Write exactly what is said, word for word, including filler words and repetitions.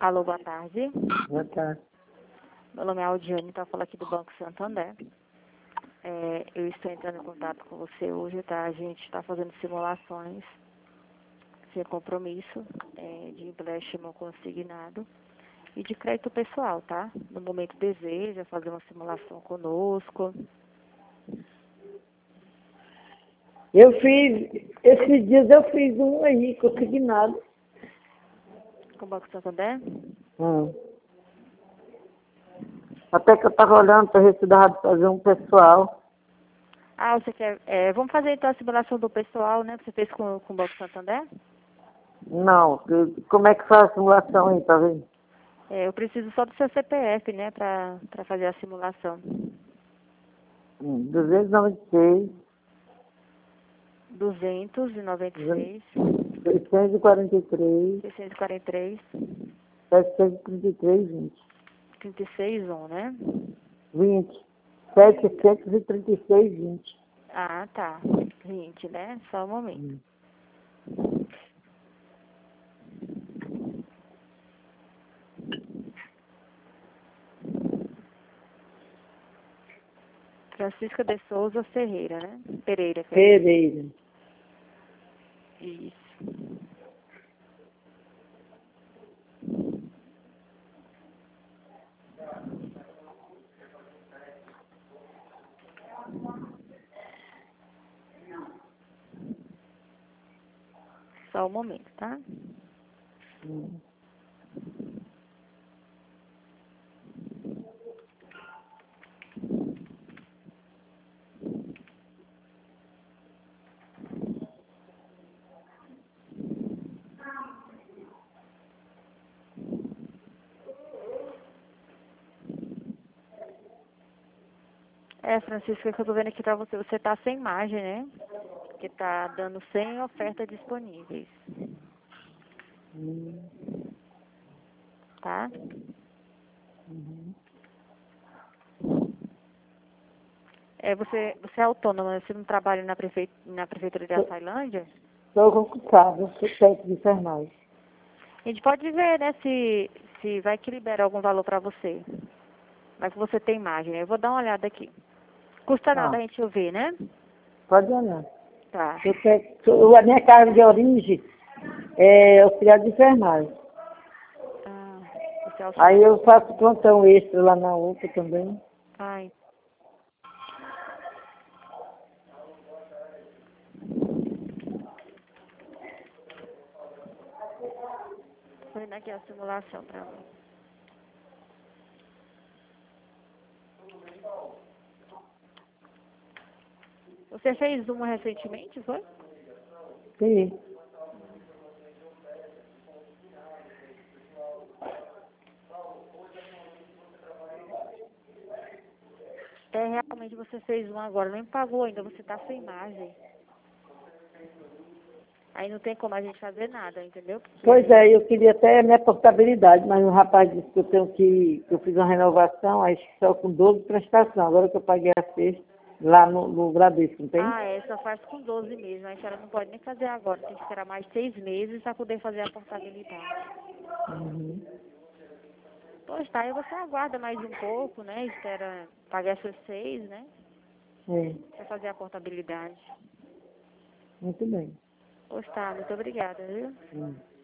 Alô, boa tarde. Boa tarde. Meu nome é Aldiane, estou falando aqui do Banco Santander. É, eu estou entrando em contato com você hoje, tá? A gente está fazendo simulações sem compromisso é, de empréstimo consignado e de crédito pessoal, tá? No momento deseja fazer uma simulação conosco. Eu fiz, esses dias eu fiz um aí, consignado. Com o Banco Santander? Hum. Até que eu estava olhando para ver se dava de fazer um pessoal. Ah, você quer... É, vamos fazer então a simulação do pessoal, né? Que você fez com, com o Banco Santander? Não, que- como é que faz a simulação aí, tá vendo? É, eu preciso só do seu C P F, né? Para para fazer a simulação. Hum, duzentos e noventa e seis, duzentos e noventa e seis, seiscentos e quarenta e três, seiscentos e quarenta e três, setecentos e trinta e três, vinte. trinta e seis, um, né? vinte. setecentos e trinta e seis, vinte. Ah, tá. vinte, né? Só um momento. Hum. Francisca de Souza Ferreira, né? Pereira. quer dizer. Pereira. Isso. Só um momento, tá? Hum. É, Francisca, que eu tô vendo aqui pra você, você tá sem margem, né? Que tá dando cem ofertas disponíveis, Hum. tá? Uhum. É, você, você é autônoma, você não trabalha na, prefe... na prefeitura de Açailândia? Estou concursado, sou técnico de enfermagem. A gente pode ver, né, se, se vai que libera algum valor pra você. Mas que você tem margem, né? Eu vou dar uma olhada aqui. Custa nada Ah, a gente ver, né? pode olhar. Tá. Eu te- sou- a minha casa de origem é auxiliar de enfermagem. Ah, você é Aí auxiliar. eu faço plantão extra lá na U P A também. Ai, tô vendo aqui a simulação pra mim. Você fez uma recentemente, foi? Sim. É, realmente você fez uma agora, nem pagou ainda, você tá sem margem. Aí não tem como a gente fazer nada, entendeu? Porque Pois é, eu queria até a minha portabilidade, mas o rapaz disse que eu tenho que, que eu fiz uma renovação, aí só com doze prestações, agora que eu paguei a sexta lá no, no Bradesco, não tem? Ah, é, só faz com doze meses, mas a senhora não pode nem fazer agora, tem que esperar mais seis meses para poder fazer a portabilidade. Uhum. Pois tá, aí você aguarda mais um pouco, né? Espera pagar essas seis, né? É, Pra fazer a portabilidade. muito bem. Pois tá, muito obrigada, viu? Hum.